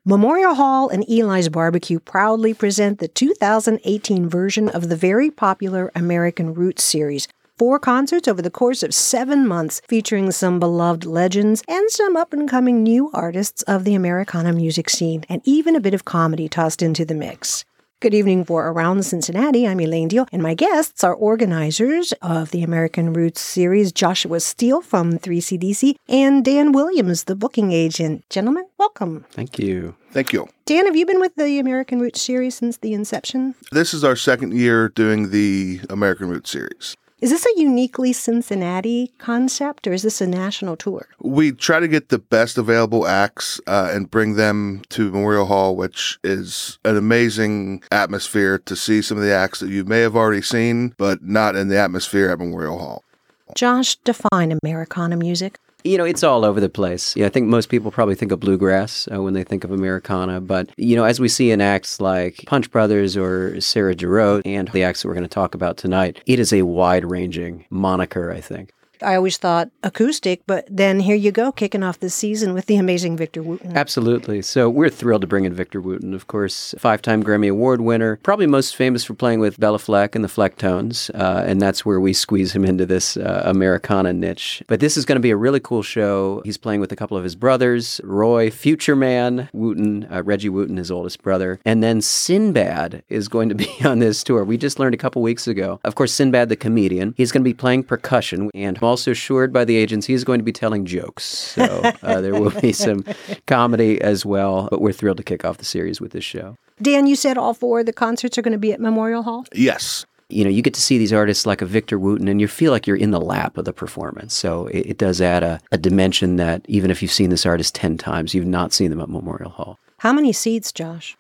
Memorial Hall and Eli's Barbecue proudly present the 2018 version of the very popular American Roots series. 4 concerts over the course of 7 months featuring some beloved legends and some up-and-coming new artists of the Americana music scene, and even a bit of comedy tossed into the mix. Good evening for Around Cincinnati. I'm Elaine Deal, and my guests are organizers of the American Roots series, Joshua Steele from 3CDC, and Dan Williams, the booking agent. Gentlemen, welcome. Thank you. Thank you. Dan, have you been with the American Roots series since the inception? This is our second year doing the American Roots series. Is this a uniquely Cincinnati concept, or is this a national tour? We try to get the best available acts and bring them to Memorial Hall, which is an amazing atmosphere to see some of the acts that you may have already seen, but not in the atmosphere at Memorial Hall. Josh, define Americana music. You know, it's all over the place. Yeah, I think most people probably think of bluegrass when they think of Americana. But, you know, as we see in acts like Punch Brothers or Sarah Jarosz and the acts that we're going to talk about tonight, it is a wide-ranging moniker, I think. I always thought acoustic, but then here you go, kicking off this season with the amazing Victor Wooten. Absolutely. So we're thrilled to bring in Victor Wooten, of course, 5-time Grammy Award winner, probably most famous for playing with Bella Fleck and the Flecktones, and that's where we squeeze him into this Americana niche. But this is going to be a really cool show. He's playing with a couple of his brothers, Roy, Future Man, Wooten, Reggie Wooten, his oldest brother, and then Sinbad is going to be on this tour. We just learned a couple weeks ago. Of course, Sinbad the comedian. He's going to be playing percussion, and also assured by the agents he's going to be telling jokes. So there will be some comedy as well, but we're thrilled to kick off the series with this show. Dan, you said all 4 of the concerts are going to be at Memorial Hall? Yes. You know, you get to see these artists like a Victor Wooten, and you feel like you're in the lap of the performance. So it does add a dimension that even if you've seen this artist 10 times, you've not seen them at Memorial Hall. How many seats, Josh?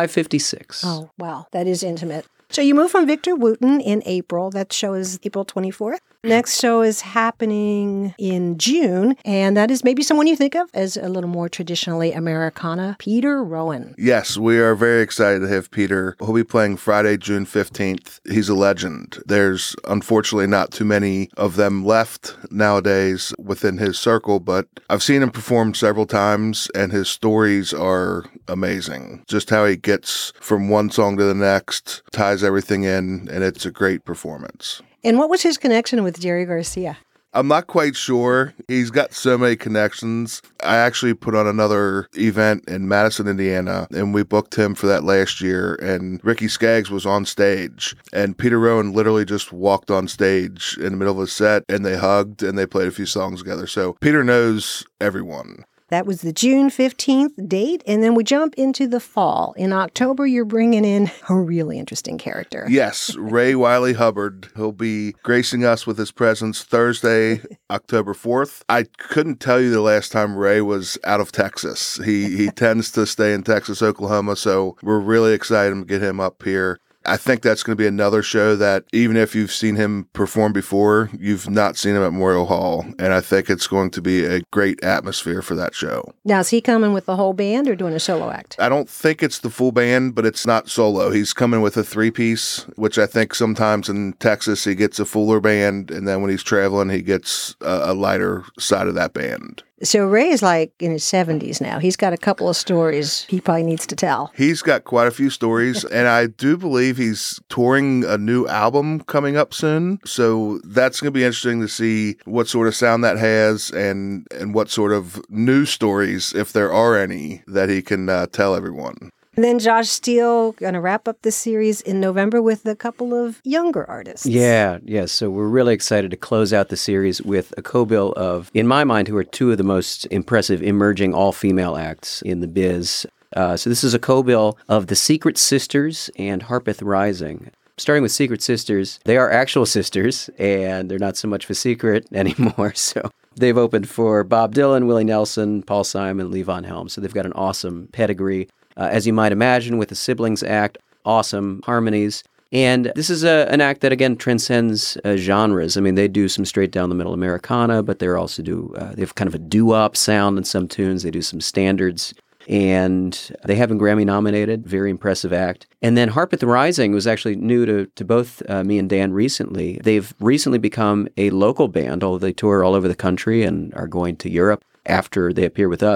556. Oh, wow. That is intimate. So you moved from Victor Wooten in April. That show is April 24th. Next show is happening in June, and that is maybe someone you think of as a little more traditionally Americana, Peter Rowan. Yes, we are very excited to have Peter. He'll be playing Friday, June 15th. He's a legend. There's unfortunately not too many of them left nowadays within his circle, but I've seen him perform several times, and his stories are amazing. Just how he gets from one song to the next, ties everything in, and it's a great performance. And what was his connection with Jerry Garcia? I'm not quite sure. He's got so many connections. I actually put on another event in Madison, Indiana, and we booked him for that last year, and Ricky Skaggs was on stage, and Peter Rowan literally just walked on stage in the middle of a set, and they hugged, and they played a few songs together. So Peter knows everyone. That was the June 15th date, and then we jump into the fall. In October, you're bringing in a really interesting character. Yes, Ray Wiley Hubbard. He'll be gracing us with his presence Thursday, October 4th. I couldn't tell you the last time Ray was out of Texas. He tends to stay in Texas, Oklahoma, so we're really excited to get him up here. I think that's going to be another show that even if you've seen him perform before, you've not seen him at Memorial Hall. And I think it's going to be a great atmosphere for that show. Now, is he coming with the whole band or doing a solo act? I don't think it's the full band, but it's not solo. He's coming with a 3-piece, which I think sometimes in Texas he gets a fuller band. And then when he's traveling, he gets a lighter side of that band. So Ray is like in his 70s now. He's got a couple of stories he probably needs to tell. He's got quite a few stories, and I do believe he's touring a new album coming up soon. So that's going to be interesting to see what sort of sound that has and what sort of new stories, if there are any, that he can tell everyone. And then Josh Steele going to wrap up the series in November with a couple of younger artists. Yeah. So we're really excited to close out the series with a co-bill of, in my mind, who are 2 of the most impressive emerging all-female acts in the biz. So this is a co-bill of the Secret Sisters and Harpeth Rising. Starting with Secret Sisters, they are actual sisters, and they're not so much of a secret anymore. So they've opened for Bob Dylan, Willie Nelson, Paul Simon, Levon Helm. So they've got an awesome pedigree. As you might imagine, with the siblings act, awesome harmonies. And this is an act that, again, transcends genres. I mean, they do some straight-down-the-middle Americana, but they also they have kind of a doo-wop sound in some tunes. They do some standards. And they have been Grammy-nominated. Very impressive act. And then Harpeth Rising was actually new to both me and Dan recently. They've recently become a local band, although they tour all over the country and are going to Europe after they appear with us.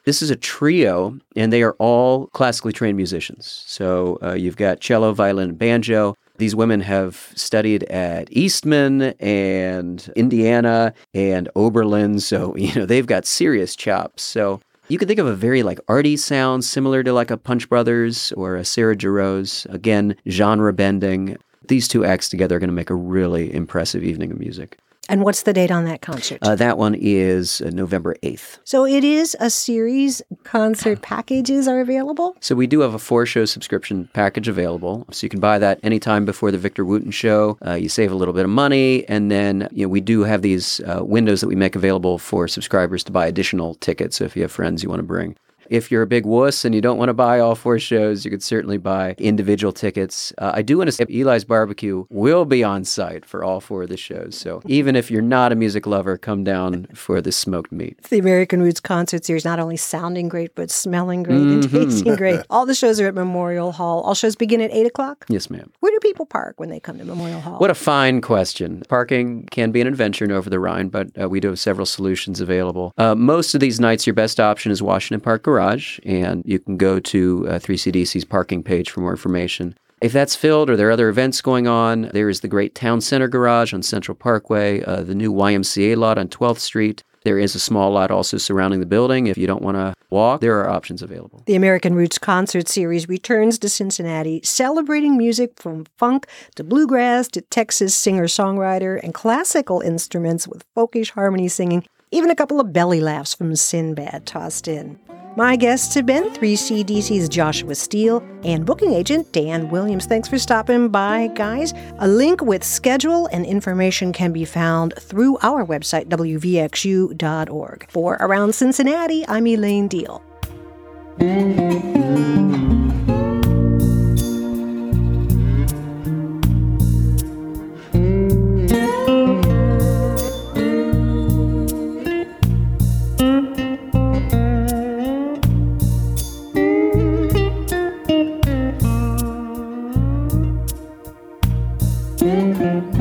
This is a trio, and they are all classically trained musicians. So you've got cello, violin, and banjo. These women have studied at Eastman and Indiana and Oberlin, so they've got serious chops. So you can think of a very arty sound, similar to a Punch Brothers or a Sarah Jarosz. Again, genre bending. These two acts together are going to make a really impressive evening of music. And what's the date on that concert? That one is November 8th. So it is a series. Concert packages are available? So we do have a 4-show subscription package available. So you can buy that anytime before the Victor Wooten show. You save a little bit of money. And then we do have these windows that we make available for subscribers to buy additional tickets. So if you have friends you want to bring. If you're a big wuss and you don't want to buy all 4 shows, you could certainly buy individual tickets. I do want to say Eli's Barbecue will be on site for all 4 of the shows. So even if you're not a music lover, come down for the smoked meat. The American Roots concert series not only sounding great, but smelling great and tasting great. All the shows are at Memorial Hall. All shows begin at 8 o'clock? Yes, ma'am. Where do people park when they come to Memorial Hall? What a fine question. Parking can be an adventure over the Rhine, but we do have several solutions available. Most of these nights, your best option is Washington Park Garage, and you can go to 3CDC's parking page for more information. If that's filled or there are other events going on, there is the great Town Center Garage on Central Parkway, the new YMCA lot on 12th Street. There is a small lot also surrounding the building. If you don't want to walk, there are options available. The American Roots concert series returns to Cincinnati, celebrating music from funk to bluegrass to Texas singer-songwriter and classical instruments with folkish harmony singing, even a couple of belly laughs from Sinbad tossed in. My guests have been 3CDC's Joshua Steele and booking agent Dan Williams. Thanks for stopping by, guys. A link with schedule and information can be found through our website, wvxu.org. For Around Cincinnati, I'm Elaine Deal. Mm-hmm.